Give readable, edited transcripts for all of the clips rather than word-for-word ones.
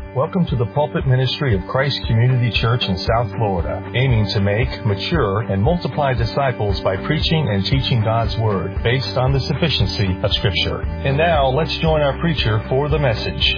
Welcome to the pulpit ministry of Christ Community Church in South Florida, aiming to make, mature, and multiply disciples by preaching and teaching God's Word based on the sufficiency of Scripture. And now, let's join our preacher for the message.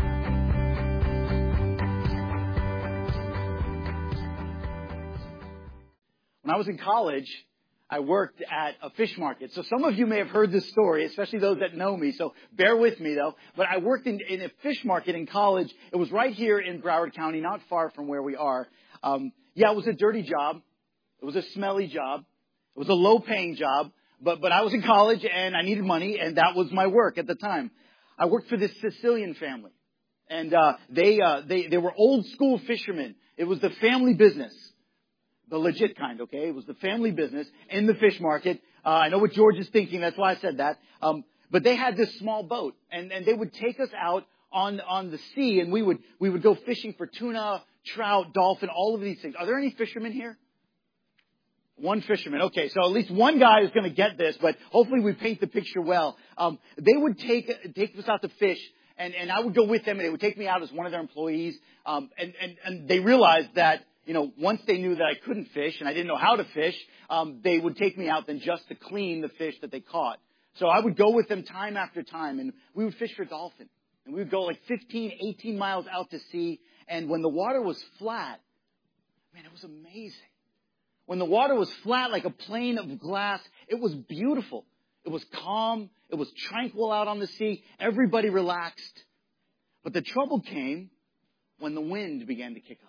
When I was in college, I worked at a fish market. So some of you may have heard this story, especially those that know me. So bear with me, though. But I worked in a fish market in college. It was right here in Broward County, not far from where we are. It was a dirty job. It was a smelly job. It was a low-paying job. But I was in college, and I needed money, and that was my work at the time. I worked for this Sicilian family. And they were old-school fishermen. It was the family business. The legit kind, okay? It was the family business in the fish market. I know what George is thinking. That's why I said that. But they had this small boat, and they would take us out on the sea, and we would go fishing for tuna, trout, dolphin, all of these things. Are there any fishermen here? One fisherman. Okay, so at least one guy is going to get this, but hopefully we paint the picture well. They would take us out to fish, and I would go with them, and they would take me out as one of their employees. And they realized that, once they knew that I couldn't fish and I didn't know how to fish, they would take me out then just to clean the fish that they caught. So I would go with them time after time, and we would fish for dolphin. And we would go like 15, 18 miles out to sea. And when the water was flat, man, it was amazing. When the water was flat like a plane of glass, it was beautiful. It was calm. It was tranquil out on the sea. Everybody relaxed. But the trouble came when the wind began to kick up.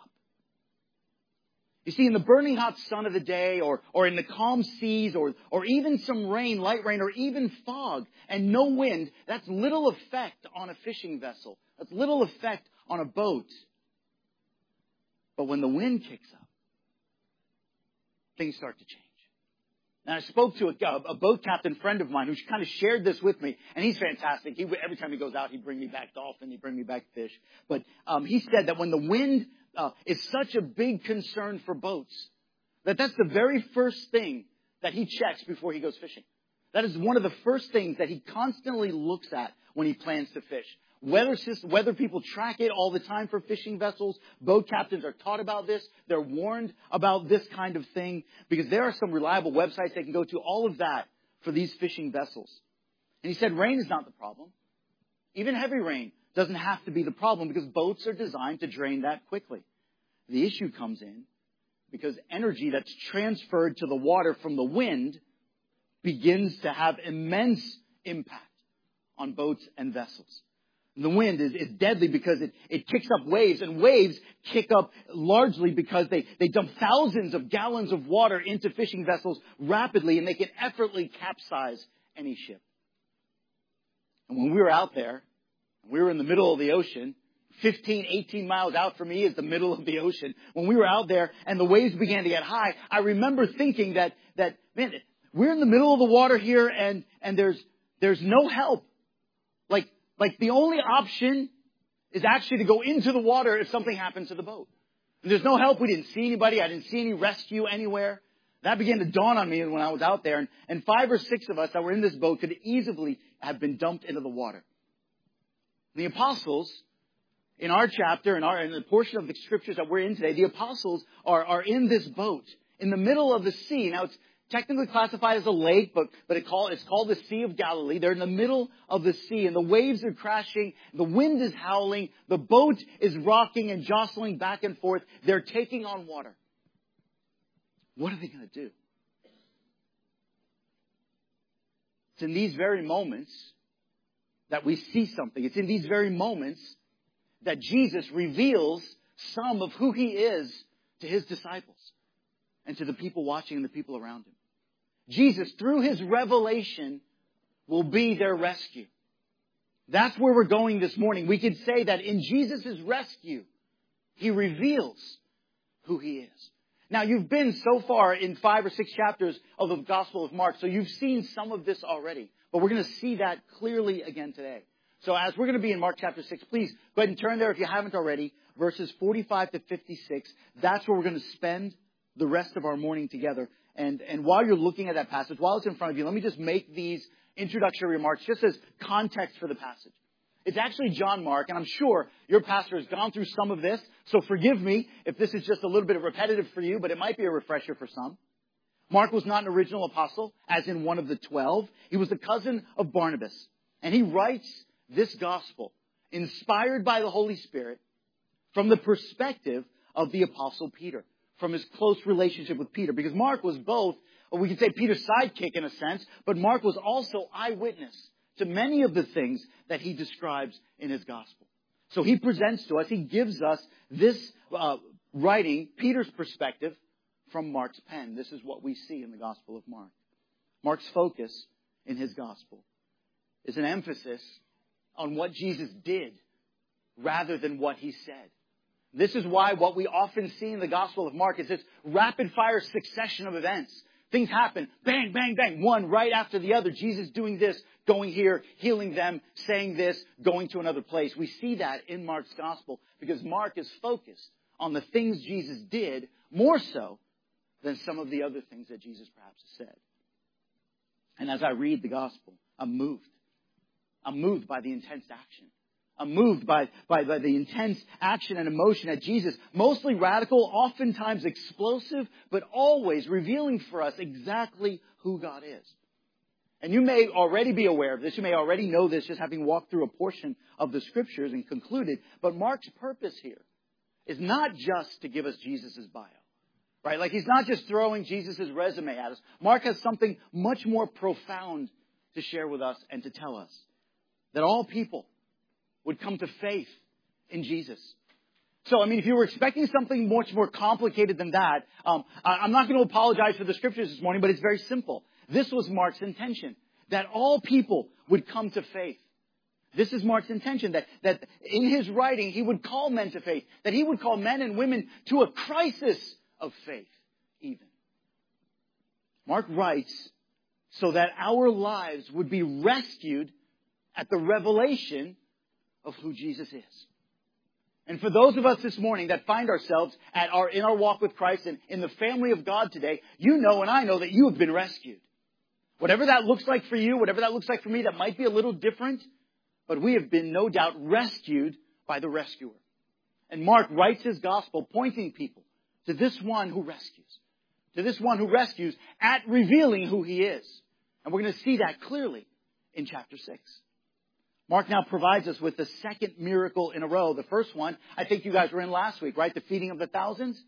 You see, in the burning hot sun of the day, or in the calm seas, or even some rain, light rain, or even fog, and no wind, that's little effect on a fishing vessel. That's little effect on a boat. But when the wind kicks up, things start to change. And I spoke to a boat captain friend of mine who kind of shared this with me, and he's fantastic. Every time he goes out, he'd bring me back dolphin, he'd bring me back fish. But he said that when the wind is such a big concern for boats, that's the very first thing that he checks before he goes fishing. That is one of the first things that he constantly looks at when he plans to fish. Whether people track it all the time for fishing vessels, boat captains are taught about this. They're warned about this kind of thing because there are some reliable websites they can go to, all of that for these fishing vessels. And he said rain is not the problem. Even heavy rain doesn't have to be the problem because boats are designed to drain that quickly. The issue comes in because energy that's transferred to the water from the wind begins to have immense impact on boats and vessels. And the wind is deadly because it kicks up waves, and waves kick up largely because they dump thousands of gallons of water into fishing vessels rapidly, and they can effortlessly capsize any ship. And when we were out there, we were in the middle of the ocean. 15, 18 miles out from me is the middle of the ocean. When we were out there and the waves began to get high, I remember thinking that man, we're in the middle of the water here and there's no help. Like the only option is actually to go into the water if something happens to the boat. And there's no help. We didn't see anybody. I didn't see any rescue anywhere. That began to dawn on me when I was out there. And 5 or 6 of us that were in this boat could easily have been dumped into the water. The apostles, in our chapter, in the portion of the scriptures that we're in today, the apostles are in this boat in the middle of the sea. Now, it's technically classified as a lake, but it's called the Sea of Galilee. They're in the middle of the sea, and the waves are crashing. The wind is howling. The boat is rocking and jostling back and forth. They're taking on water. What are they going to do? It's in these very moments that we see something. It's in these very moments that Jesus reveals some of who He is to His disciples and to the people watching and the people around Him. Jesus, through His revelation, will be their rescue. That's where we're going this morning. We could say that in Jesus' rescue, He reveals who He is. Now, you've been so far in 5 or 6 chapters of the Gospel of Mark, so you've seen some of this already. But we're going to see that clearly again today. So as we're going to be in Mark chapter 6, please go ahead and turn there if you haven't already. Verses 45 to 56. That's where we're going to spend the rest of our morning together. And while you're looking at that passage, while it's in front of you, let me just make these introductory remarks just as context for the passage. It's actually John Mark, and I'm sure your pastor has gone through some of this, so forgive me if this is just a little bit repetitive for you, but it might be a refresher for some. Mark was not an original apostle, as in one of the 12. He was the cousin of Barnabas. And he writes this gospel, inspired by the Holy Spirit, from the perspective of the apostle Peter, from his close relationship with Peter. Because Mark was both, or we could say Peter's sidekick in a sense, but Mark was also eyewitness to many of the things that he describes in his gospel. So he presents to us, he gives us this writing, Peter's perspective, from Mark's pen. This is what we see in the Gospel of Mark. Mark's focus in his gospel is an emphasis on what Jesus did rather than what he said. This is why what we often see in the Gospel of Mark is this rapid-fire succession of events. Things happen, bang, bang, bang, one right after the other. Jesus doing this, going here, healing them, saying this, going to another place. We see that in Mark's Gospel because Mark is focused on the things Jesus did more so than some of the other things that Jesus perhaps has said. And as I read the Gospel, I'm moved. I'm moved by the intense action. I'm moved by the intense action and emotion at Jesus. Mostly radical, oftentimes explosive, but always revealing for us exactly who God is. And you may already be aware of this. You may already know this just having walked through a portion of the Scriptures and concluded. But Mark's purpose here is not just to give us Jesus' bio. Right? Like he's not just throwing Jesus' resume at us. Mark has something much more profound to share with us and to tell us. That all people would come to faith in Jesus. So, if you were expecting something much more complicated than that, I'm not going to apologize for the Scriptures this morning, but it's very simple. This was Mark's intention. That all people would come to faith. This is Mark's intention, that in his writing, he would call men to faith. That he would call men and women to a crisis of faith, even. Mark writes so that our lives would be rescued at the revelation of who Jesus is. And for those of us this morning that find ourselves in our walk with Christ and in the family of God today, you know and I know that you have been rescued. Whatever that looks like for you, whatever that looks like for me, that might be a little different, but we have been no doubt rescued by the rescuer. And Mark writes his gospel pointing people to this one who rescues. To this one who rescues at revealing who he is. And we're going to see that clearly in chapter 6. Mark now provides us with the second miracle in a row. The first one, I think you guys were in last week, right? The feeding of the thousands?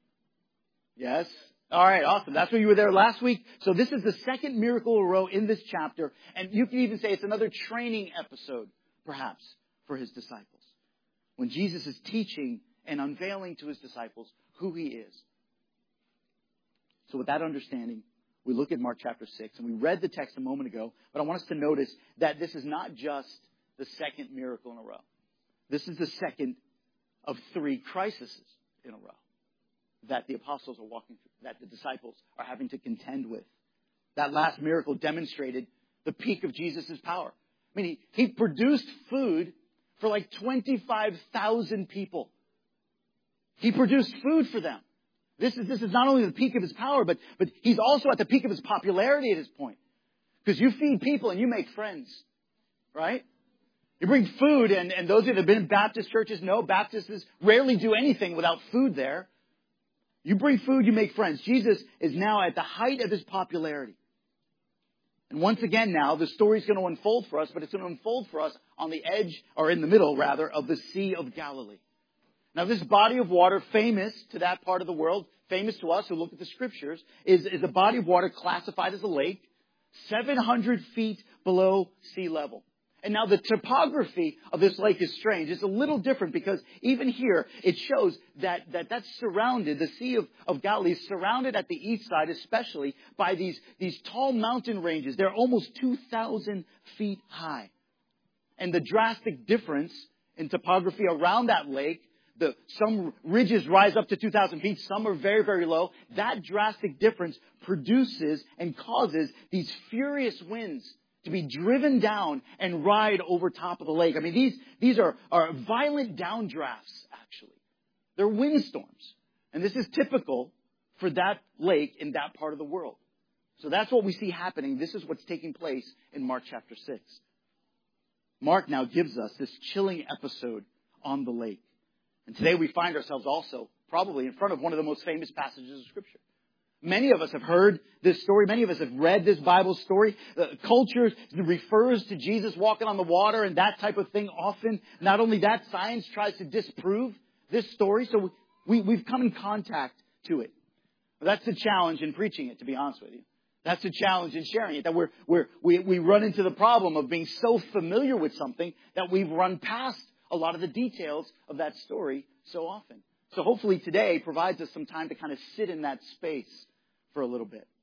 Yes? All right, awesome. That's where you were there last week. So this is the second miracle in a row in this chapter. And you can even say it's another training episode, perhaps, for his disciples. When Jesus is teaching and unveiling to his disciples who he is. So with that understanding, we look at Mark chapter 6, and we read the text a moment ago, but I want us to notice that this is not just the second miracle in a row. This is the second of 3 crises in a row that the apostles are walking through, that the disciples are having to contend with. That last miracle demonstrated the peak of Jesus' power. He produced food for like 25,000 people. He produced food for them. This is not only the peak of his power, but he's also at the peak of his popularity at this point. Because you feed people and you make friends. Right? You bring food, and those of you that have been in Baptist churches know Baptists rarely do anything without food there. You bring food, you make friends. Jesus is now at the height of his popularity. And once again now, the story's going to unfold for us, but it's going to unfold for us on the edge, or in the middle rather, of the Sea of Galilee. Now this body of water, famous to that part of the world, famous to us who look at the Scriptures, is a body of water classified as a lake, 700 feet below sea level. And now the topography of this lake is strange. It's a little different because even here it shows that's surrounded, the Sea of Galilee is surrounded at the east side especially by these tall mountain ranges. They're almost 2,000 feet high. And the drastic difference in topography around that lake, some ridges rise up to 2,000 feet, some are very, very low. That drastic difference produces and causes these furious winds to be driven down and ride over top of the lake. These are violent downdrafts, actually. They're windstorms. And this is typical for that lake in that part of the world. So that's what we see happening. This is what's taking place in Mark chapter 6. Mark now gives us this chilling episode on the lake. And today we find ourselves also probably in front of one of the most famous passages of Scripture. Many of us have heard this story. Many of us have read this Bible story. Culture refers to Jesus walking on the water and that type of thing often. Not only that, science tries to disprove this story. So we've come in contact to it. That's the challenge in preaching it, to be honest with you. That's the challenge in sharing it, that we run into the problem of being so familiar with something that we've run past a lot of the details of that story so often. So hopefully today provides us some time to kind of sit in that space for a little bit.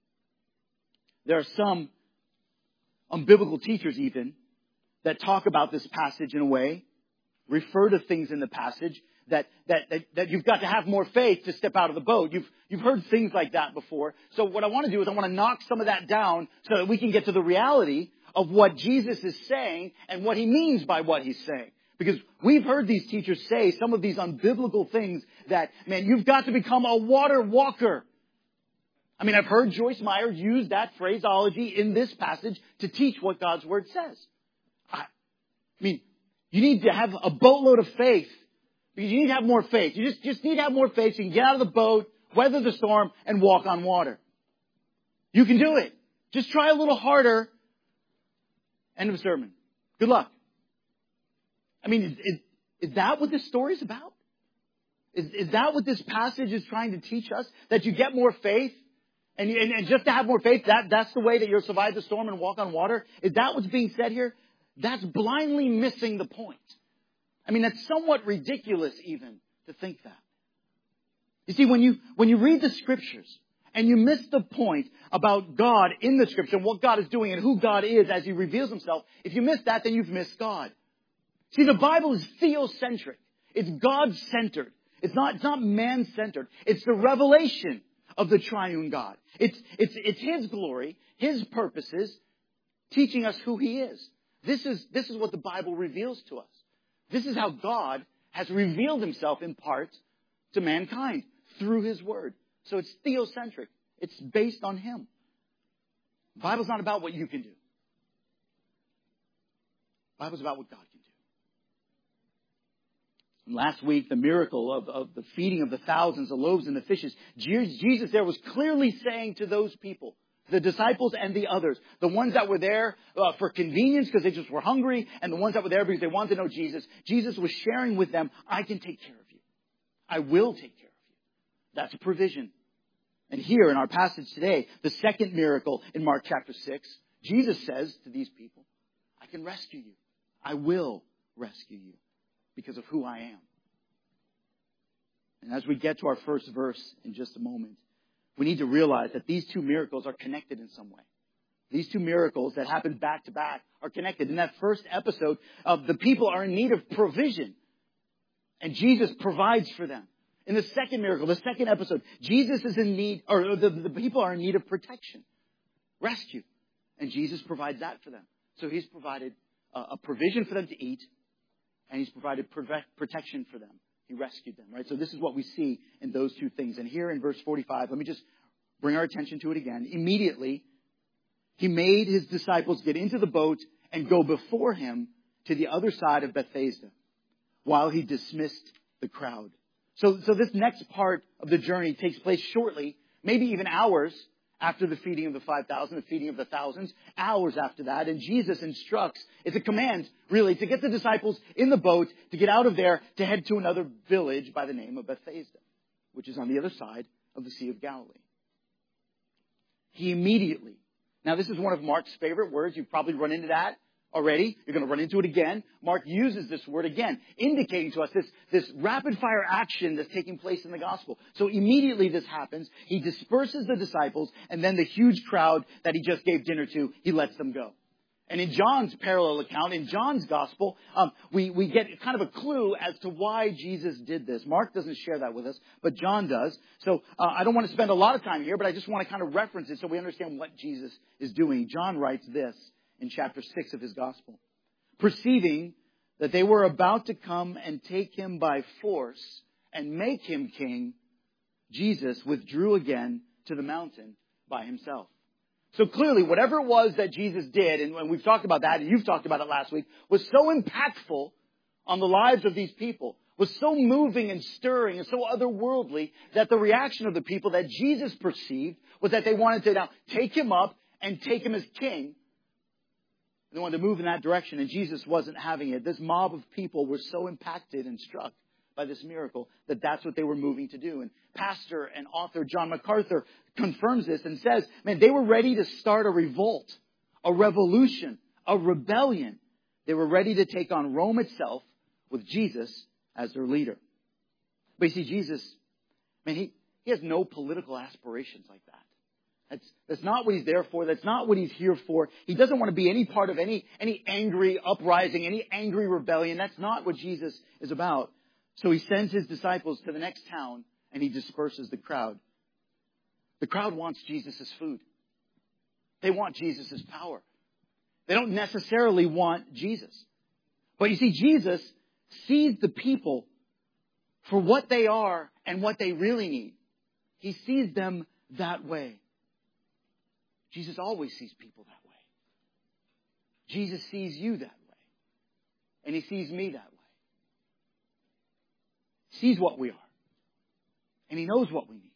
There are some unbiblical teachers even that talk about this passage in a way, refer to things in the passage that you've got to have more faith to step out of the boat. You've heard things like that before. So what I want to do is I want to knock some of that down so that we can get to the reality of what Jesus is saying and what he means by what he's saying. Because we've heard these teachers say some of these unbiblical things that, man, you've got to become a water walker. I mean, I've heard Joyce Meyer use that phraseology in this passage to teach what God's Word says. I mean, you need to have a boatload of faith. You need to have more faith. You just need to have more faith so you can get out of the boat, weather the storm, and walk on water. You can do it. Just try a little harder. End of sermon. Good luck. I mean, is that what this story is about? Is that what this passage is trying to teach us? That you get more faith? And just to have more faith, that's the way that you'll survive the storm and walk on water? Is that what's being said here? That's blindly missing the point. I mean, that's somewhat ridiculous even to think that. You see, when you read the Scriptures and you miss the point about God in the Scripture and what God is doing and who God is as He reveals Himself, if you miss that, then you've missed God. See, the Bible is theocentric. It's God-centered. It's not man-centered. It's the revelation of the triune God. It's His glory, His purposes, teaching us who He is. This is what the Bible reveals to us. This is how God has revealed Himself in part to mankind through His Word. So it's theocentric. It's based on Him. The Bible's not about what you can do. The Bible's about what God can do. And last week, the miracle of the feeding of the thousands, the loaves and the fishes, Jesus there was clearly saying to those people, the disciples and the others, the ones that were there for convenience because they just were hungry, and the ones that were there because they wanted to know Jesus, Jesus was sharing with them, I can take care of you. I will take care of you. That's a provision. And here in our passage today, the second miracle in Mark chapter 6, Jesus says to these people, I can rescue you. I will rescue you because of who I am. And as we get to our first verse in just a moment, we need to realize that these two miracles are connected in some way. These two miracles that happen back to back are connected. In that first episode, the people are in need of provision. And Jesus provides for them. In the second miracle, the second episode, Jesus is in need, or the people are in need of protection, rescue. And Jesus provides that for them. So He's provided a provision for them to eat, and He's provided protection for them. He rescued them, right? So this is what we see in those two things. And here in verse 45, let me just bring our attention to it again. Immediately, He made His disciples get into the boat and go before Him to the other side of Bethsaida while He dismissed the crowd. So this next part of the journey takes place shortly, maybe even hours after the feeding of the 5,000, the feeding of the thousands, hours after that. And Jesus instructs, it's a command, really, to get the disciples in the boat, to get out of there, to head to another village by the name of Bethsaida, which is on the other side of the Sea of Galilee. He immediately, now this is one of Mark's favorite words. You've probably run into that already. You're going to run into it again. Mark uses this word again, indicating to us this rapid-fire action that's taking place in the gospel. So immediately this happens. He disperses the disciples, and then the huge crowd that He just gave dinner to, He lets them go. And in John's parallel account, in John's gospel, we get kind of a clue as to why Jesus did this. Mark doesn't share that with us, but John does. So I don't want to spend a lot of time here, but I just want to kind of reference it so we understand what Jesus is doing. John writes this in chapter 6 of his gospel. Perceiving that they were about to come and take Him by force and make Him king, Jesus withdrew again to the mountain by Himself. So clearly, whatever it was that Jesus did, and we've talked about that, and you've talked about it last week, was so impactful on the lives of these people, was so moving and stirring and so otherworldly that the reaction of the people that Jesus perceived was that they wanted to now take him up and take him as king. They wanted to move in that direction, and Jesus wasn't having it. This mob of people were so impacted and struck by this miracle that that's what they were moving to do. And pastor and author John MacArthur confirms this and says, man, they were ready to start a revolt, a revolution, a rebellion. They were ready to take on Rome itself with Jesus as their leader. But you see, Jesus, man, he has no political aspirations like that. That's not what he's there for. That's not what he's here for. He doesn't want to be any part of any angry uprising, any angry rebellion. That's not what Jesus is about. So he sends his disciples to the next town and he disperses the crowd. The crowd wants Jesus' food. They want Jesus' power. They don't necessarily want Jesus. But you see, Jesus sees the people for what they are and what they really need. He sees them that way. Jesus always sees people that way. Jesus sees you that way. And he sees me that way. He sees what we are. And he knows what we need.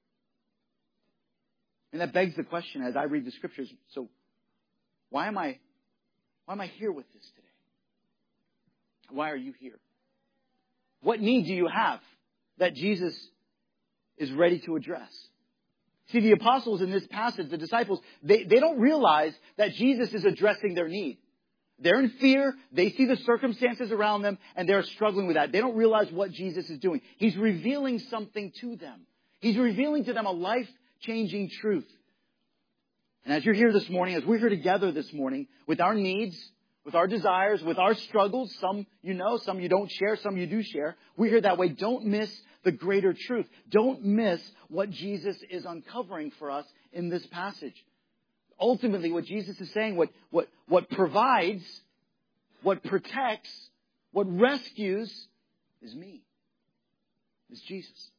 And that begs the question as I read the scriptures, so why am I here with this today? Why are you here? What need do you have that Jesus is ready to address? See, the apostles in this passage, the disciples, they don't realize that Jesus is addressing their need. They're in fear. They see the circumstances around them, and they're struggling with that. They don't realize what Jesus is doing. He's revealing something to them. He's revealing to them a life-changing truth. And as you're here this morning, as we're here together this morning, with our needs, with our desires, with our struggles, some you know, some you don't share, some you do share, we're here that way. Don't miss the greater truth. Don't miss what Jesus is uncovering for us in this passage. Ultimately, what Jesus is saying, what provides, what protects, what rescues is me. Is Jesus.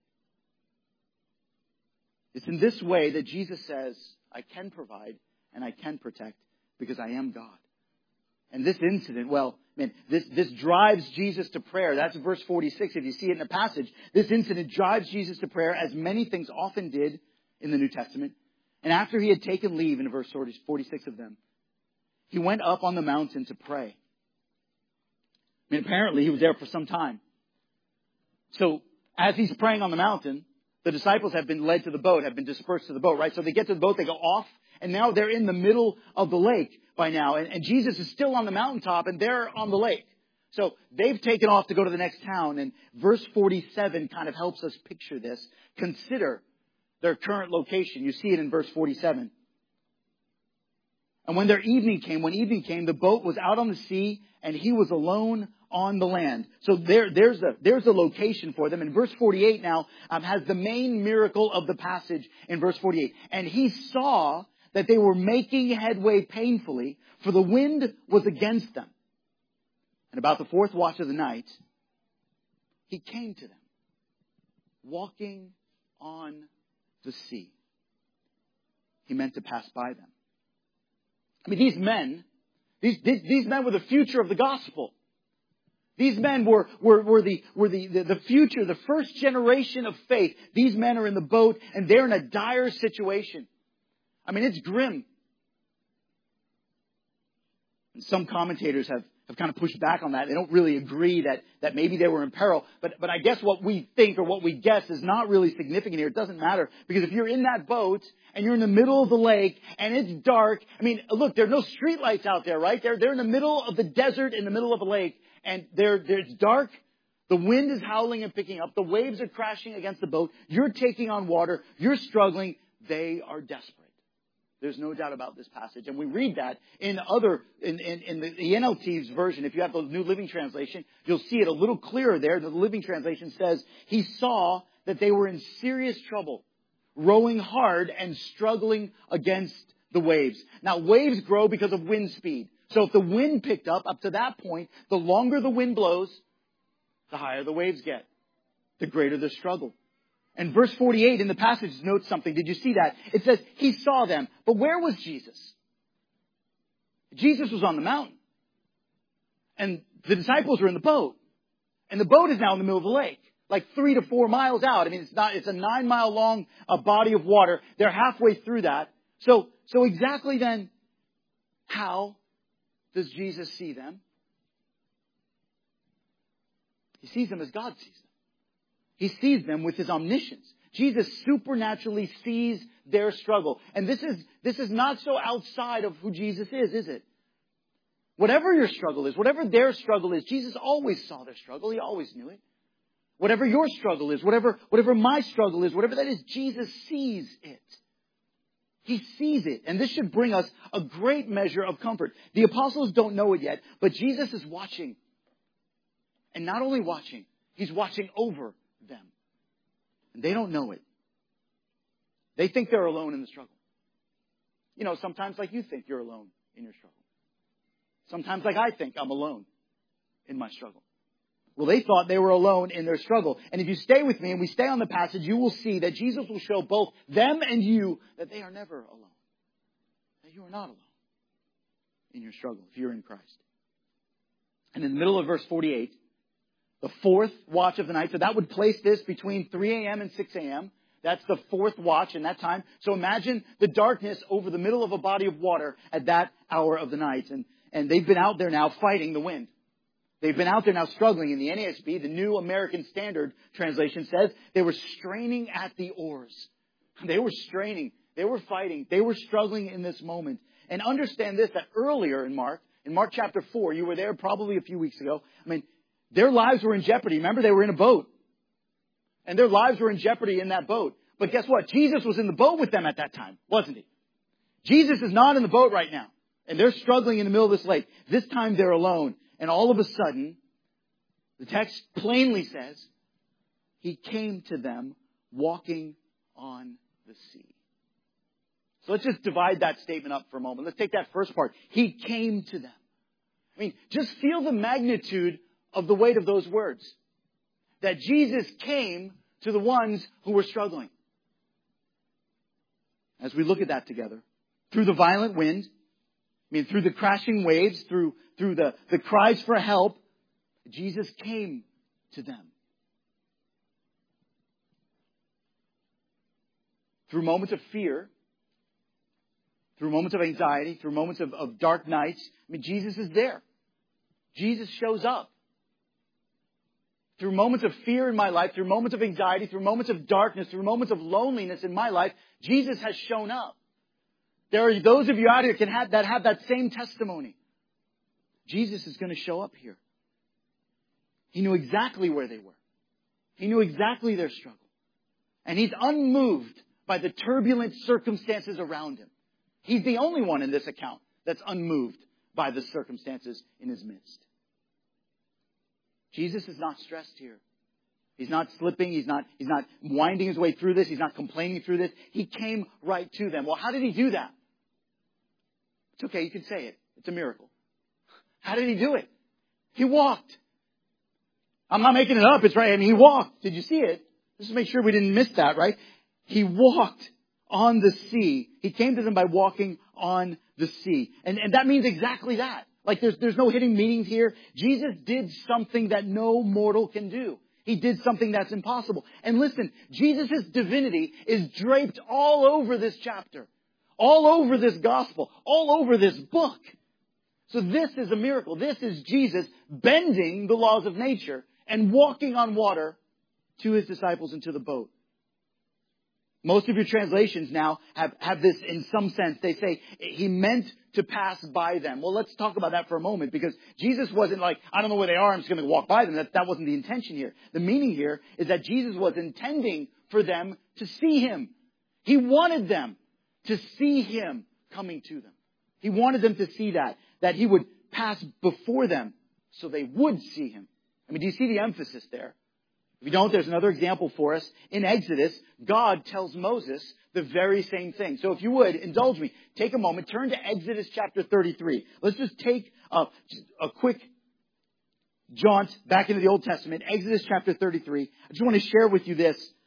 It's in this way that Jesus says, I can provide and I can protect because I am God. And this incident, well, man, this drives Jesus to prayer. That's verse 46. If you see it in the passage, this incident drives Jesus to prayer as many things often did in the New Testament. And after he had taken leave, in verse 46 of them, he went up on the mountain to pray. I mean, apparently he was there for some time. So as he's praying on the mountain, the disciples have been led to the boat, have been dispersed to the boat, right? So they get to the boat, they go off, and now they're in the middle of the lake by now. And Jesus is still on the mountaintop, and they're on the lake. So they've taken off to go to the next town. And verse 47 kind of helps us picture this. Consider their current location. You see it in verse 47. And when evening came, the boat was out on the sea, and he was alone on the land. So there's the location for them. And verse 48 now has the main miracle of the passage in verse 48. And he saw that they were making headway painfully, for the wind was against them. And about the fourth watch of the night, he came to them, walking on the sea. He meant to pass by them. I mean, these men were the future of the gospel. These men were the future, the first generation of faith. These men are in the boat and they're in a dire situation. I mean, it's grim. And some commentators have kind of pushed back on that. They don't really agree that maybe they were in peril. But I guess what we think or what we guess is not really significant here. It doesn't matter. Because if you're in that boat and you're in the middle of the lake and it's dark, I mean, look, there are no streetlights out there, right? They're in the middle of the desert, in the middle of a lake. And it's dark. The wind is howling and picking up. The waves are crashing against the boat. You're taking on water. You're struggling. They are desperate. There's no doubt about this passage. And we read that in the NLT's version. If you have the New Living Translation, you'll see it a little clearer there. The Living Translation says, he saw that they were in serious trouble, rowing hard and struggling against the waves. Now, waves grow because of wind speed. So if the wind picked up to that point, the longer the wind blows, the higher the waves get, the greater the struggle. And verse 48 in the passage notes something. Did you see that? It says, he saw them. But where was Jesus? Jesus was on the mountain. And the disciples were in the boat. And the boat is now in the middle of the lake, like 3 to 4 miles out. I mean, it's a 9-mile long body of water. They're halfway through that. So exactly then, how does Jesus see them? He sees them as God sees them. He sees them with his omniscience. Jesus supernaturally sees their struggle. And this is not so outside of who Jesus is it? Whatever your struggle is, whatever their struggle is, Jesus always saw their struggle. He always knew it. Whatever your struggle is, whatever my struggle is, whatever that is, Jesus sees it. He sees it. And this should bring us a great measure of comfort. The apostles don't know it yet, but Jesus is watching. And not only watching, he's watching over them. And they don't know it. They think they're alone in the struggle. You know, sometimes like you think you're alone in your struggle. Sometimes like I think I'm alone in my struggle. Well, they thought they were alone in their struggle. And if you stay with me and we stay on the passage, you will see that Jesus will show both them and you that they are never alone. That you are not alone in your struggle if you're in Christ. And in the middle of verse 48, the fourth watch of the night, so that would place this between 3 a.m. and 6 a.m. That's the fourth watch in that time. So imagine the darkness over the middle of a body of water at that hour of the night. And they've been out there now fighting the wind. They've been out there now struggling. In the NASB, the New American Standard Translation says they were straining at the oars. They were straining. They were fighting. They were struggling in this moment. And understand this, that earlier in Mark chapter 4, you were there probably a few weeks ago. I mean, their lives were in jeopardy. Remember, they were in a boat. And their lives were in jeopardy in that boat. But guess what? Jesus was in the boat with them at that time, wasn't he? Jesus is not in the boat right now. And they're struggling in the middle of this lake. This time they're alone. And all of a sudden, the text plainly says, he came to them walking on the sea. So let's just divide that statement up for a moment. Let's take that first part. He came to them. I mean, just feel the magnitude of the weight of those words. That Jesus came to the ones who were struggling. As we look at that together, through the violent wind, through the crashing waves, through the cries for help, Jesus came to them. Through moments of fear, through moments of anxiety, through moments of dark nights, Jesus is there. Jesus shows up. Through moments of fear in my life, through moments of anxiety, through moments of darkness, through moments of loneliness in my life, Jesus has shown up. There are those of you out here that have that same testimony. Jesus is going to show up here. He knew exactly where they were. He knew exactly their struggle. And he's unmoved by the turbulent circumstances around him. He's the only one in this account that's unmoved by the circumstances in his midst. Jesus is not stressed here. He's not slipping. He's not winding his way through this. He's not complaining through this. He came right to them. Well, how did he do that? It's okay. You can say it. It's a miracle. How did he do it? He walked. I'm not making it up. It's right. He walked. Did you see it? Just to make sure we didn't miss that, right? He walked on the sea. He came to them by walking on the sea. And that means exactly that. Like there's no hidden meanings here. Jesus did something that no mortal can do. He did something that's impossible. And listen, Jesus' divinity is draped all over this chapter, all over this gospel, all over this book. So this is a miracle. This is Jesus bending the laws of nature and walking on water to his disciples into the boat. Most of your translations now have this in some sense. They say he meant to pass by them. Well, let's talk about that for a moment, because Jesus wasn't like, I don't know where they are, I'm just going to walk by them. That wasn't the intention here. The meaning here is that Jesus was intending for them to see him. He wanted them to see him coming to them. He wanted them to see that he would pass before them so they would see him. Do you see the emphasis there? If you don't, there's another example for us. In Exodus, God tells Moses the very same thing. So if you would, indulge me. Take a moment. Turn to Exodus chapter 33. Let's just take a quick jaunt back into the Old Testament. Exodus chapter 33. I just want to share with you this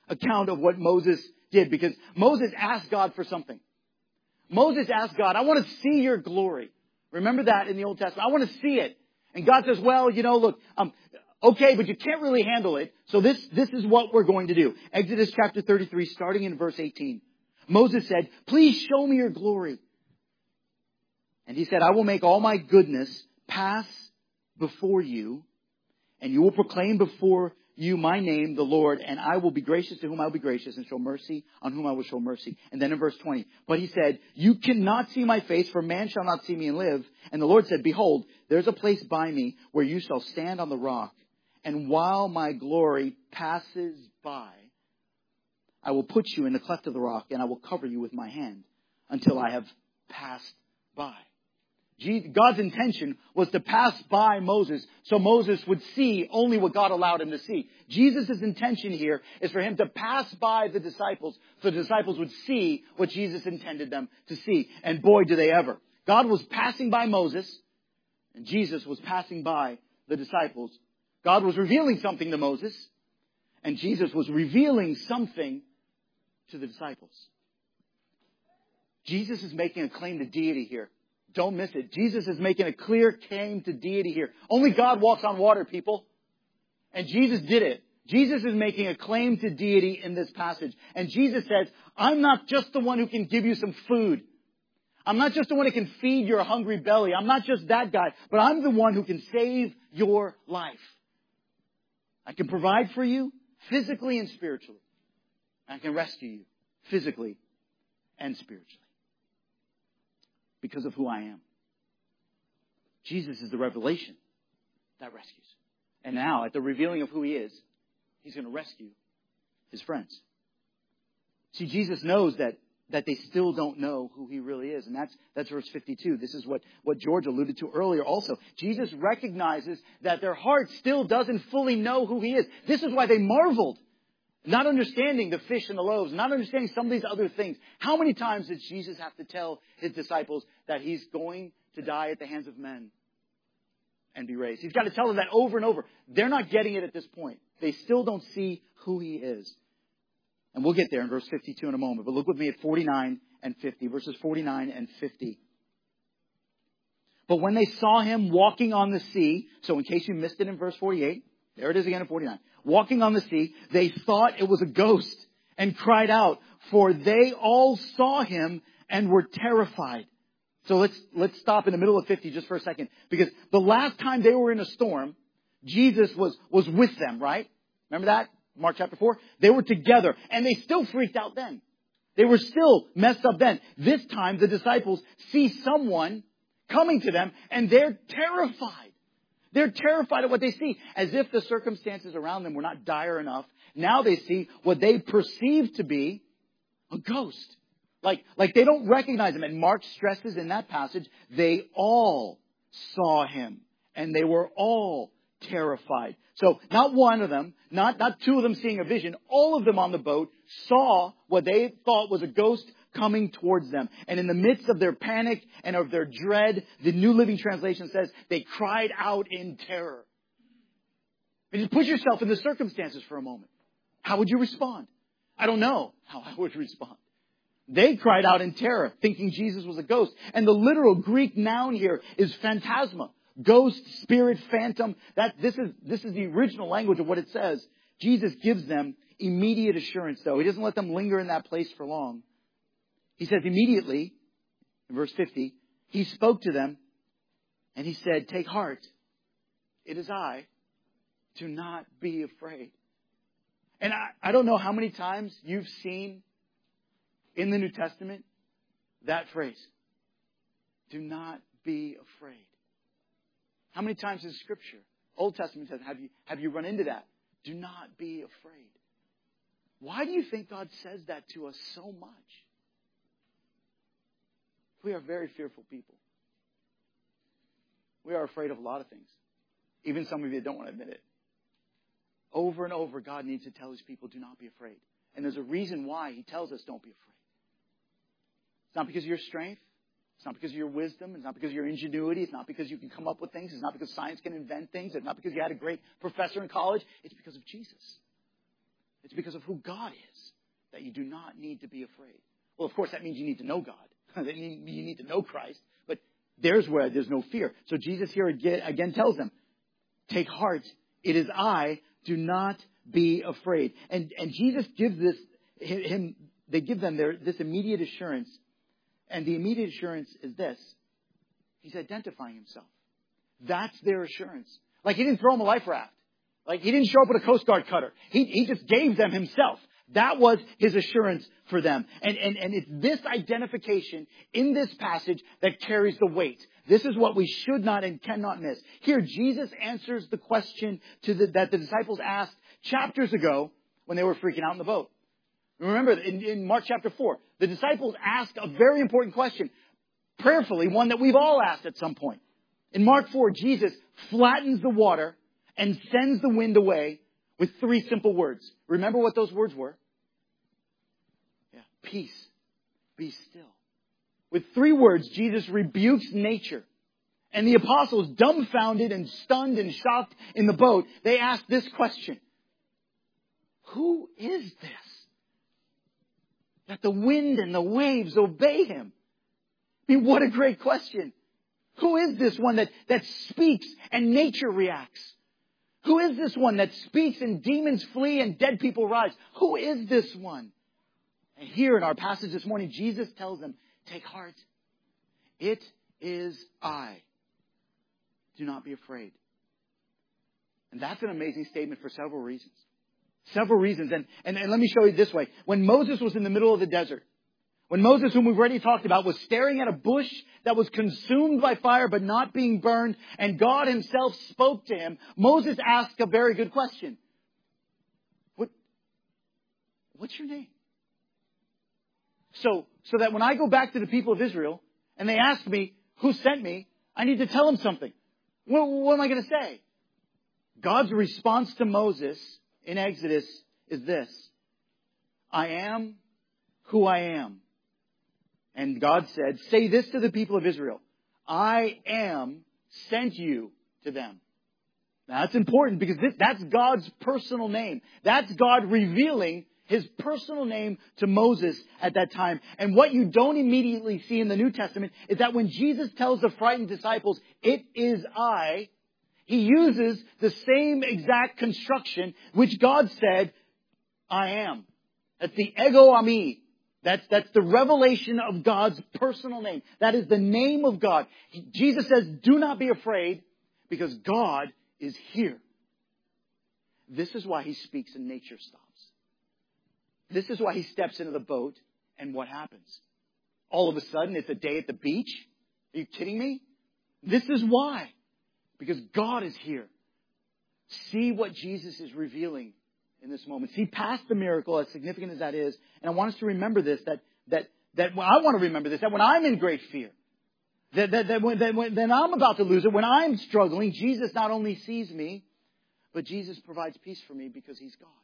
account of what Moses did, because Moses asked God for something. Moses asked God, I want to see your glory. Remember that in the Old Testament. I want to see it. And God says, well, look, okay, but you can't really handle it. So this is what we're going to do. Exodus chapter 33, starting in verse 18. Moses said, please show me your glory. And he said, I will make all my goodness pass before you, and you will proclaim before you my name, the Lord, and I will be gracious to whom I will be gracious, and show mercy on whom I will show mercy. And then in verse 20, but he said, you cannot see my face, for man shall not see me and live. And the Lord said, behold, there's a place by me where you shall stand on the rock. And while my glory passes by, I will put you in the cleft of the rock, and I will cover you with my hand until I have passed by. God's intention was to pass by Moses so Moses would see only what God allowed him to see. Jesus' intention here is for him to pass by the disciples so the disciples would see what Jesus intended them to see. And boy, do they ever. God was passing by Moses, and Jesus was passing by the disciples. God was revealing something to Moses, and Jesus was revealing something to the disciples. Jesus is making a claim to deity here. Don't miss it. Jesus is making a clear claim to deity here. Only God walks on water, people. And Jesus did it. Jesus is making a claim to deity in this passage. And Jesus says, I'm not just the one who can give you some food. I'm not just the one who can feed your hungry belly. I'm not just that guy. But I'm the one who can save your life. I can provide for you physically and spiritually. I can rescue you physically and spiritually. Because of who I am. Jesus is the revelation that rescues. And now, at the revealing of who He is, He's going to rescue His friends. See, Jesus knows that they still don't know who He really is. And that's verse 52. This is what George alluded to earlier also. Jesus recognizes that their heart still doesn't fully know who He is. This is why they marveled. Not understanding the fish and the loaves, not understanding some of these other things. How many times did Jesus have to tell His disciples that He's going to die at the hands of men and be raised? He's got to tell them that over and over. They're not getting it at this point. They still don't see who He is. And we'll get there in verse 52 in a moment. But look with me at 49 and 50. Verses 49 and 50. But when they saw Him walking on the sea, so in case you missed it in verse 48, there it is again in 49. Walking on the sea, they thought it was a ghost and cried out, for they all saw Him and were terrified. So let's stop in the middle of 50 just for a second. Because the last time they were in a storm, Jesus was with them, right? Remember that? Mark chapter 4. They were together and they still freaked out then. They were still messed up then. This time the disciples see someone coming to them and they're terrified. They're terrified of what they see, as if the circumstances around them were not dire enough. Now they see what they perceive to be a ghost. Like they don't recognize Him. And Mark stresses in that passage, they all saw Him. And they were all terrified. So not one of them, not two of them seeing a vision, all of them on the boat saw what they thought was a ghost coming towards them. And in the midst of their panic and of their dread, the New Living Translation says they cried out in terror. And just put yourself in the circumstances for a moment. How would you respond? I don't know how I would respond. They cried out in terror, thinking Jesus was a ghost. And the literal Greek noun here is phantasma. Ghost, spirit, phantom. This is the original language of what it says. Jesus gives them immediate assurance, though. He doesn't let them linger in that place for long. He says immediately, in verse 50, He spoke to them and He said, take heart. It is I. Do not be afraid. And I don't know how many times you've seen in the New Testament that phrase. Do not be afraid. How many times in Scripture, Old Testament says, have you run into that? Do not be afraid. Why do you think God says that to us so much? We are very fearful people. We are afraid of a lot of things. Even some of you don't want to admit it. Over and over, God needs to tell His people, do not be afraid. And there's a reason why He tells us don't be afraid. It's not because of your strength. It's not because of your wisdom. It's not because of your ingenuity. It's not because you can come up with things. It's not because science can invent things. It's not because you had a great professor in college. It's because of Jesus. It's because of who God is that you do not need to be afraid. Well, of course, that means you need to know God. That means you need to know Christ. But there's where there's no fear. So Jesus here again tells them, take heart. It is I. Do not be afraid. And Jesus gives they give them this immediate assurance. And the immediate assurance is this. He's identifying himself. That's their assurance. Like he didn't throw them a life raft. Like he didn't show up with a Coast Guard cutter. He just gave them himself. That was his assurance for them. And it's this identification in this passage that carries the weight. This is what we should not and cannot miss. Here, Jesus answers the question that the disciples asked chapters ago when they were freaking out in the boat. Remember, in Mark chapter 4, the disciples asked a very important question, prayerfully, one that we've all asked at some point. In Mark 4, Jesus flattens the water and sends the wind away with 3 simple words. Remember what those words were? Yeah. Peace. Be still. With 3 words, Jesus rebukes nature. And the apostles, dumbfounded and stunned and shocked in the boat, they asked this question. Who is this? That the wind and the waves obey him. I mean, what a great question. Who is this one that speaks and nature reacts? Who is this one that speaks and demons flee and dead people rise? Who is this one? And here in our passage this morning, Jesus tells them, take heart. It is I. Do not be afraid. And that's an amazing statement for several reasons. Several reasons. And let me show you this way. When Moses was in the middle of the desert, when Moses, whom we've already talked about, was staring at a bush that was consumed by fire but not being burned, and God himself spoke to him, Moses asked a very good question. What's your name? So that when I go back to the people of Israel and they ask me who sent me, I need to tell them something. What am I going to say? God's response to Moses in Exodus is this. I am who I am. And God said, say this to the people of Israel. I am sent you to them. Now that's important because that's God's personal name. That's God revealing his personal name to Moses at that time. And what you don't immediately see in the New Testament is that when Jesus tells the frightened disciples, it is I, he uses the same exact construction which God said, I am. That's the ego eimi. That's the revelation of God's personal name. That is the name of God. Jesus says, do not be afraid because God is here. This is why he speaks and nature stops. This is why he steps into the boat and what happens? All of a sudden it's a day at the beach? Are you kidding me? This is why. Because God is here. See what Jesus is revealing in this moment. See past the miracle, as significant as that is. And I want us to remember this, that I want to remember this, that when I'm in great fear, when I'm about to lose it, when I'm struggling, Jesus not only sees me, but Jesus provides peace for me because he's God.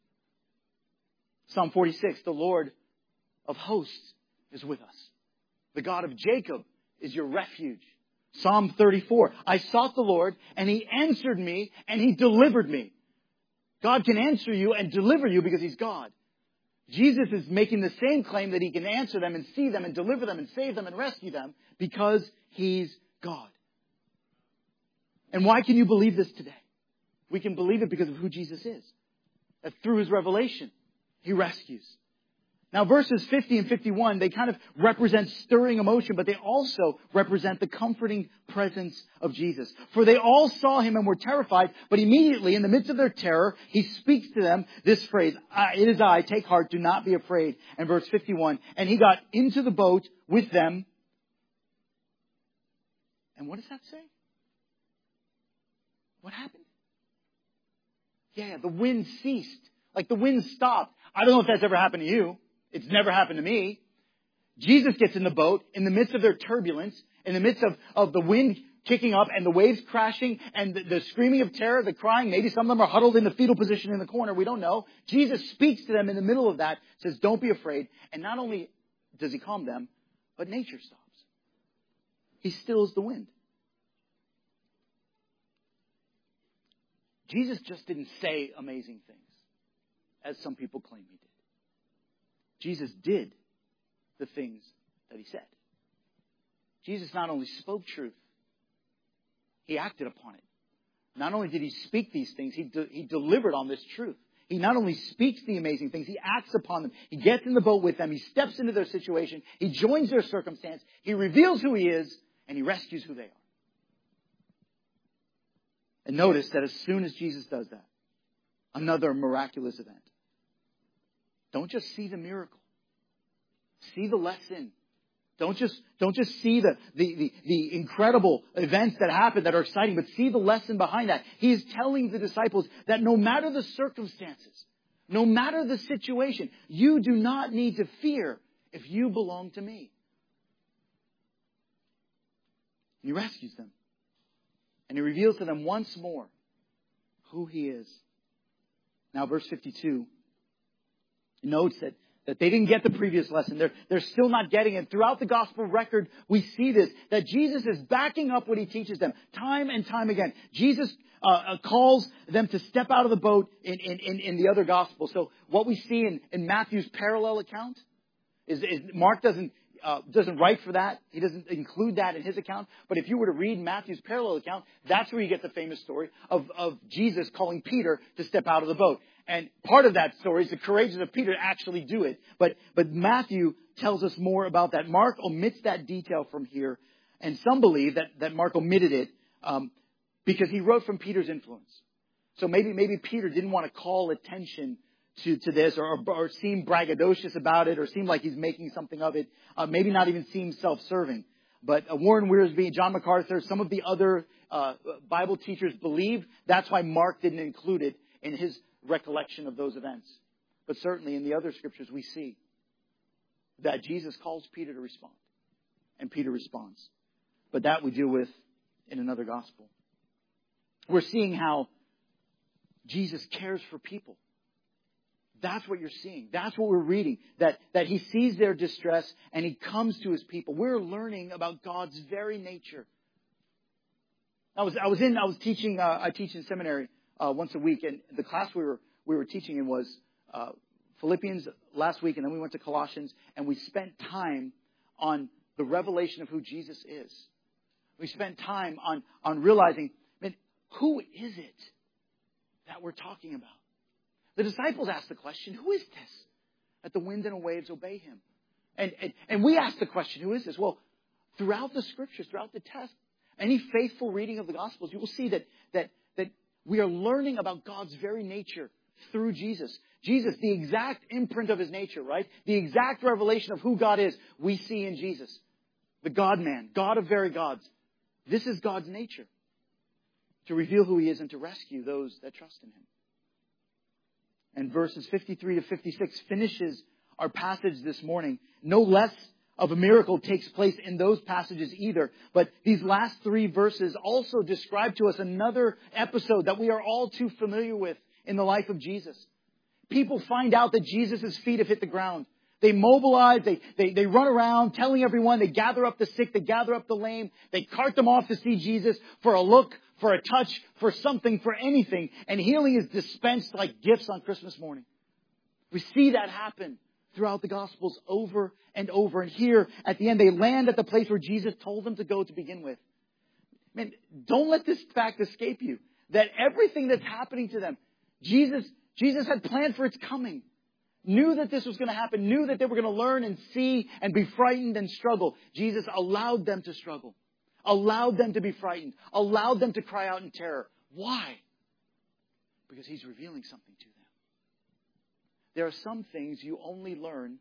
Psalm 46, the Lord of hosts is with us. The God of Jacob is your refuge. Psalm 34, I sought the Lord and he answered me and he delivered me. God can answer you and deliver you because he's God. Jesus is making the same claim that he can answer them and see them and deliver them and save them and rescue them because he's God. And why can you believe this today? We can believe it because of who Jesus is. That through his revelation, he rescues. Now verses 50 and 51, they kind of represent stirring emotion, but they also represent the comforting presence of Jesus. For they all saw him and were terrified, but immediately in the midst of their terror, he speaks to them this phrase, it is I, take heart, do not be afraid. And verse 51, and he got into the boat with them. And what does that say? What happened? Yeah, the wind ceased. Like the wind stopped. I don't know if that's ever happened to you. It's never happened to me. Jesus gets in the boat in the midst of their turbulence, in the midst of the wind kicking up and the waves crashing and the screaming of terror, the crying. Maybe some of them are huddled in the fetal position in the corner. We don't know. Jesus speaks to them in the middle of that, says, don't be afraid. And not only does he calm them, but nature stops. He stills the wind. Jesus just didn't say amazing things. as some people claim He did. Jesus did the things that He said. Jesus not only spoke truth, He acted upon it. Not only did He speak these things, He delivered on this truth. He not only speaks the amazing things, He acts upon them. He gets in the boat with them. He steps into their situation. He joins their circumstance. He reveals who He is, and He rescues who they are. And notice that as soon as Jesus does that, another miraculous event. Don't just see the miracle. See the lesson. Don't just see the incredible events that happen that are exciting, but see the lesson behind that. He is telling the disciples that no matter the circumstances, no matter the situation, you do not need to fear if you belong to me. And He rescues them. And He reveals to them once more who He is. Now, verse 52 notes that they didn't get the previous lesson. They're still not getting it. Throughout the gospel record, we see this, that Jesus is backing up what He teaches them time and time again. Jesus calls them to step out of the boat in the other gospel. So what we see in Matthew's parallel account is Mark doesn't write for that. He doesn't include that in his account. But if you were to read Matthew's parallel account, that's where you get the famous story of Jesus calling Peter to step out of the boat. And part of that story is the courage of Peter to actually do it. But Matthew tells us more about that. Mark omits that detail from here. And some believe that Mark omitted it because he wrote from Peter's influence. So maybe Peter didn't want to call attention to this or seem braggadocious about it or seem like he's making something of it. Maybe not even seem self-serving. But Warren Wiersbe, John MacArthur, some of the other Bible teachers believe that's why Mark didn't include it in his recollection of those events. But certainly in the other scriptures we see that Jesus calls Peter to respond. And Peter responds. But that we deal with in another gospel. We're seeing how Jesus cares for people. That's what you're seeing. That's what we're reading. That He sees their distress and He comes to His people. We're learning about God's very nature. I teach in seminary once a week, and the class we were teaching in was Philippians last week, and then we went to Colossians, and we spent time on the revelation of who Jesus is. We spent time on realizing, who is it that we're talking about? The disciples asked the question, who is this? That the wind and the waves obey Him. And we asked the question, who is this? Well, throughout the scriptures, throughout the text, any faithful reading of the Gospels, you will see that we are learning about God's very nature through Jesus. Jesus, the exact imprint of His nature, right? The exact revelation of who God is, we see in Jesus. The God-man, God of very gods. This is God's nature. To reveal who He is and to rescue those that trust in Him. And verses 53 to 56 finishes our passage this morning. No less of a miracle takes place in those passages either. But these last three verses also describe to us another episode that we are all too familiar with in the life of Jesus. People find out that Jesus' feet have hit the ground. They mobilize, they run around telling everyone, they gather up the sick, they gather up the lame, they cart them off to see Jesus for a look, for a touch, for something, for anything. And healing is dispensed like gifts on Christmas morning. We see that happen throughout the Gospels over and over. And here at the end, they land at the place where Jesus told them to go to begin with. Man, don't let this fact escape you. That everything that's happening to them, Jesus had planned for its coming. Knew that this was going to happen. Knew that they were going to learn and see and be frightened and struggle. Jesus allowed them to struggle. Allowed them to be frightened. Allowed them to cry out in terror. Why? Because He's revealing something to them. There are some things you only learn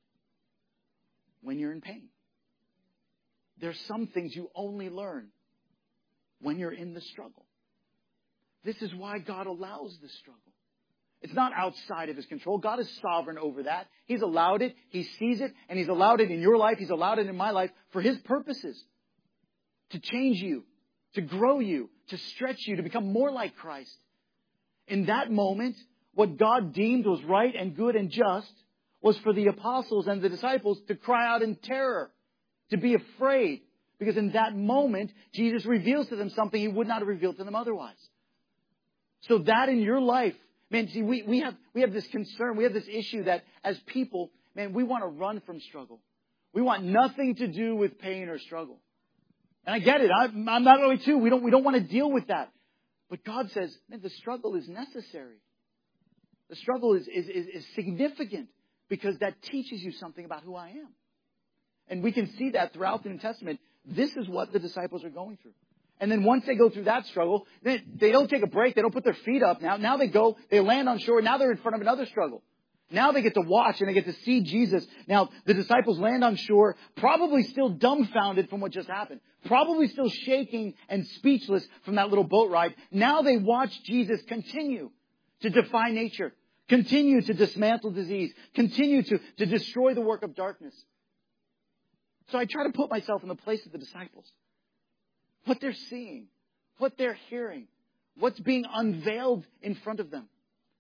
when you're in pain. There are some things you only learn when you're in the struggle. This is why God allows the struggle. It's not outside of His control. God is sovereign over that. He's allowed it. He sees it. And He's allowed it in your life. He's allowed it in my life for His purposes. To change you. To grow you. To stretch you. To become more like Christ. In that moment, what God deemed was right and good and just was for the apostles and the disciples to cry out in terror. To be afraid. Because in that moment, Jesus reveals to them something He would not have revealed to them otherwise. So that in your life, Man, see, we have this concern. We have this issue that as people, man, we want to run from struggle. We want nothing to do with pain or struggle. And I get it. I'm not really too. We don't want to deal with that. But God says, man, the struggle is necessary. The struggle is significant because that teaches you something about who I am. And we can see that throughout the New Testament. This is what the disciples are going through. And then once they go through that struggle, they don't take a break. They don't put their feet up. Now they land on shore. Now they're in front of another struggle. Now they get to watch and they get to see Jesus. Now the disciples land on shore, probably still dumbfounded from what just happened. Probably still shaking and speechless from that little boat ride. Now they watch Jesus continue to defy nature. Continue to dismantle disease. Continue to destroy the work of darkness. So I try to put myself in the place of the disciples. What they're seeing. What they're hearing. What's being unveiled in front of them.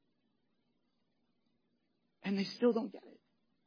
And they still don't get it.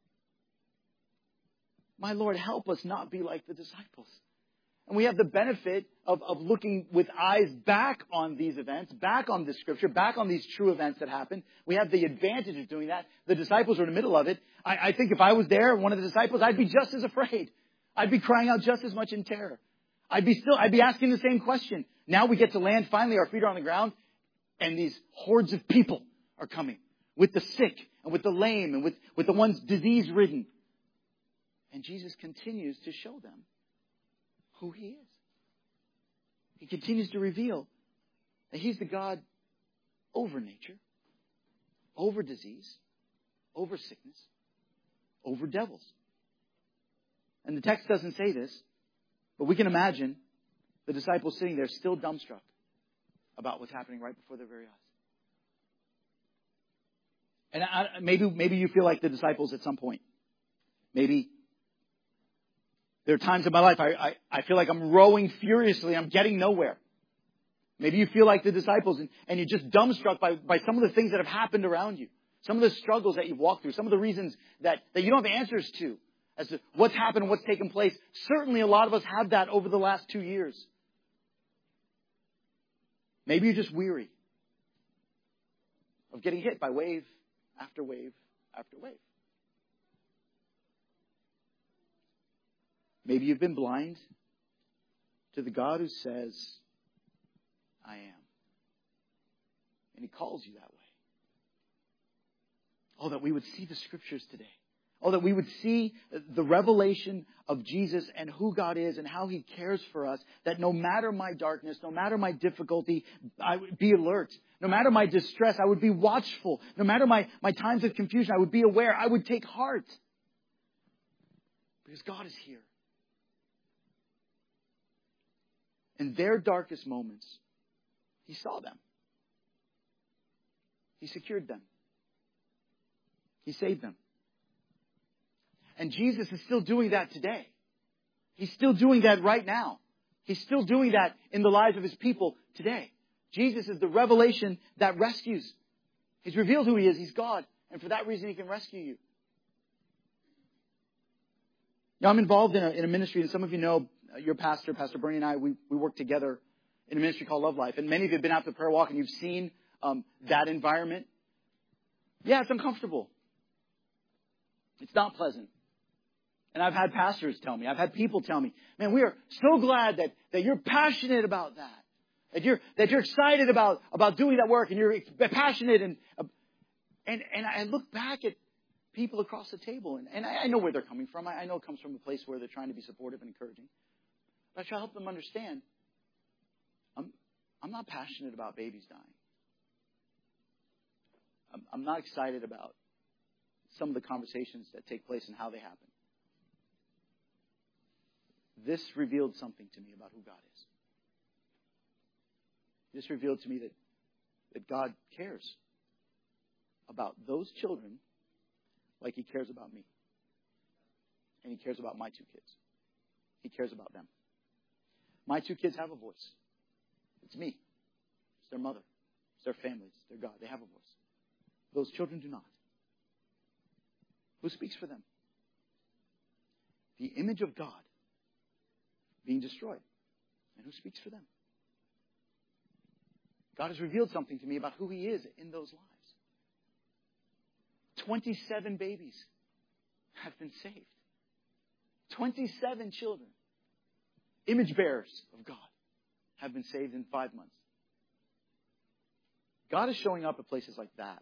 My Lord, help us not be like the disciples. And we have the benefit of looking with eyes back on these events, back on this Scripture, back on these true events that happened. We have the advantage of doing that. The disciples were in the middle of it. I think if I was there, one of the disciples, I'd be just as afraid. I'd be crying out just as much in terror. I'd be asking the same question. Now we get to land. Finally, our feet are on the ground. And these hordes of people are coming. With the sick and with the lame and with the ones disease-ridden. And Jesus continues to show them who He is. He continues to reveal that He's the God over nature, over disease, over sickness, over devils. And the text doesn't say this, but we can imagine the disciples sitting there still dumbstruck about what's happening right before their very eyes. And maybe you feel like the disciples at some point. Maybe there are times in my life I feel like I'm rowing furiously. I'm getting nowhere. Maybe you feel like the disciples and you're just dumbstruck by some of the things that have happened around you. Some of the struggles that you've walked through. Some of the reasons that you don't have answers to as to what's happened and what's taken place. Certainly a lot of us have that over the last 2 years. Maybe you're just weary of getting hit by wave after wave after wave. Maybe you've been blind to the God who says, I am. And He calls you that way. Oh, that we would see the Scriptures today. Oh, that we would see the revelation of Jesus and who God is and how He cares for us. That no matter my darkness, no matter my difficulty, I would be alert. No matter my distress, I would be watchful. No matter my times of confusion, I would be aware. I would take heart. Because God is here. In their darkest moments, He saw them. He secured them. He saved them. And Jesus is still doing that today. He's still doing that right now. He's still doing that in the lives of His people today. Jesus is the revelation that rescues. He's revealed who He is. He's God. And for that reason, He can rescue you. Now, I'm involved in a ministry, and some of you know your pastor, Pastor Bernie, and I, we work together in a ministry called Love Life. And many of you have been out to the prayer walk, and you've seen that environment. Yeah, it's uncomfortable. It's not pleasant. And I've had pastors tell me, I've had people tell me, man, we are so glad that you're passionate about that. That you're excited about doing that work and you're passionate and I look back at people across the table and I know where they're coming from. I know it comes from a place where they're trying to be supportive and encouraging. But I try to help them understand I'm not passionate about babies dying. I'm not excited about some of the conversations that take place and how they happen. This revealed something to me about who God is. This revealed to me that God cares about those children like He cares about me. And He cares about my 2 kids. He cares about them. My 2 kids have a voice. It's me. It's their mother. It's their families. It's their God. They have a voice. Those children do not. Who speaks for them? The image of God being destroyed. And who speaks for them? God has revealed something to me about who He is in those lives. 27 babies have been saved. 27 children, image bearers of God, have been saved in 5 months. God is showing up at places like that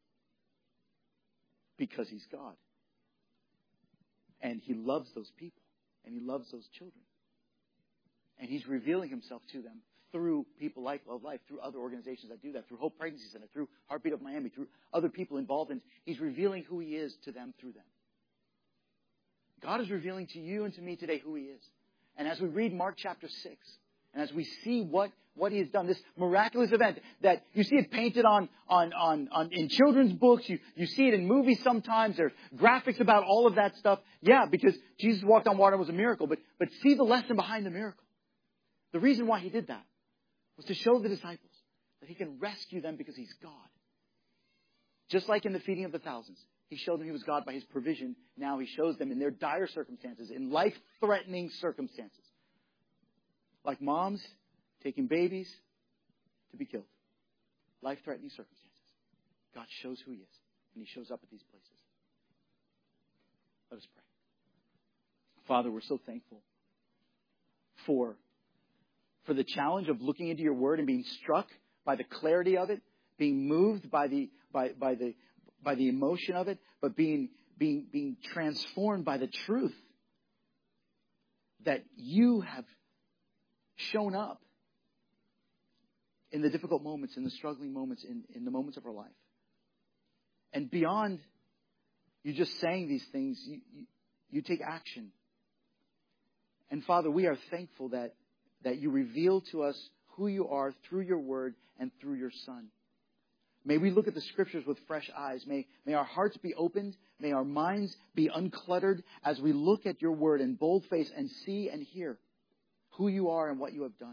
because He's God. And He loves those people. And He loves those children. And He's revealing Himself to them through people like Love Life, through other organizations that do that, through Hope Pregnancy Center, through Heartbeat of Miami, through other people involved in. He's revealing who He is to them through them. God is revealing to you and to me today who He is. And as we read Mark chapter 6, and as we see what He has done, this miraculous event that you see it painted on in children's books, you see it in movies sometimes, there's graphics about all of that stuff. Yeah, because Jesus walked on water was a miracle, but see the lesson behind the miracle. The reason why He did that was to show the disciples that He can rescue them because He's God. Just like in the feeding of the thousands. He showed them He was God by His provision. Now He shows them in their dire circumstances, in life-threatening circumstances. Like moms taking babies to be killed. Life-threatening circumstances. God shows who He is. And He shows up at these places. Let us pray. Father, we're so thankful for the challenge of looking into Your Word and being struck by the clarity of it, being moved by the emotion of it, but being transformed by the truth that You have shown up in the difficult moments, in the struggling moments, in the moments of our life. And beyond You just saying these things, you take action. And Father, we are thankful that You reveal to us who You are through Your Word and through Your Son. May we look at the Scriptures with fresh eyes. May our hearts be opened. May our minds be uncluttered as we look at Your Word in bold face and see and hear who You are and what You have done.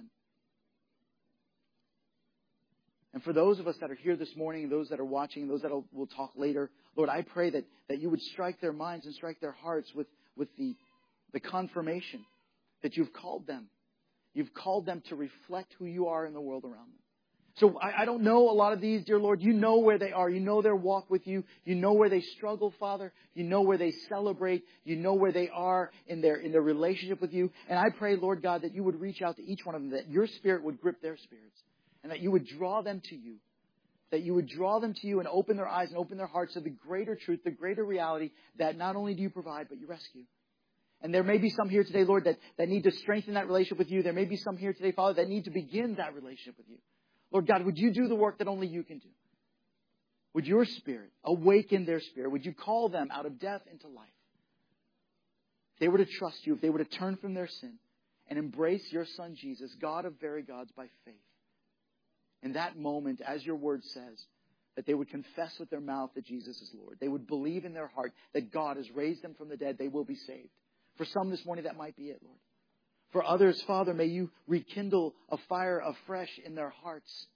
And for those of us that are here this morning, those that are watching, those that will talk later, Lord, I pray that You would strike their minds and strike their hearts with the confirmation that You've called them. You've called them to reflect who You are in the world around them. So I don't know a lot of these, dear Lord. You know where they are. You know their walk with You. You know where they struggle, Father. You know where they celebrate. You know where they are in their relationship with You. And I pray, Lord God, that You would reach out to each one of them, that Your Spirit would grip their spirits, and that You would draw them to You. That You would draw them to You and open their eyes and open their hearts to the greater truth, the greater reality that not only do You provide, but You rescue. And there may be some here today, Lord, that need to strengthen that relationship with You. There may be some here today, Father, that need to begin that relationship with You. Lord God, would You do the work that only You can do? Would Your Spirit awaken their spirit? Would You call them out of death into life? If they were to trust You, if they were to turn from their sin and embrace Your Son Jesus, God of very gods, by faith. In that moment, as Your Word says, that they would confess with their mouth that Jesus is Lord. They would believe in their heart that God has raised them from the dead. They will be saved. For some this morning, that might be it, Lord. For others, Father, may You rekindle a fire afresh in their hearts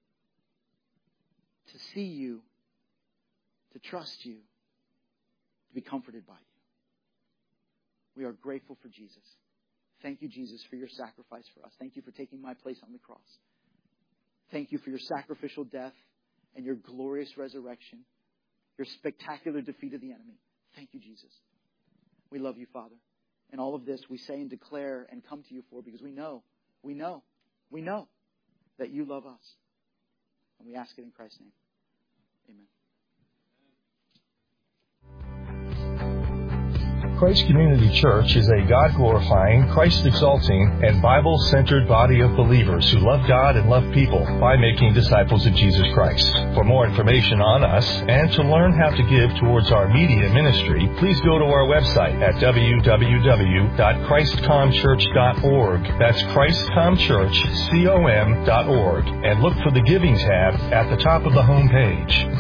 to see You, to trust You, to be comforted by You. We are grateful for Jesus. Thank You, Jesus, for Your sacrifice for us. Thank You for taking my place on the cross. Thank You for Your sacrificial death and Your glorious resurrection, Your spectacular defeat of the enemy. Thank You, Jesus. We love You, Father. And all of this we say and declare and come to You for because we know that You love us. And we ask it in Christ's name. Amen. Christ Community Church is a God-glorifying, Christ-exalting, and Bible-centered body of believers who love God and love people by making disciples of Jesus Christ. For more information on us and to learn how to give towards our media ministry, please go to our website at www.christcomchurch.org. That's christcomchurch.org, and look for the Giving tab at the top of the home page.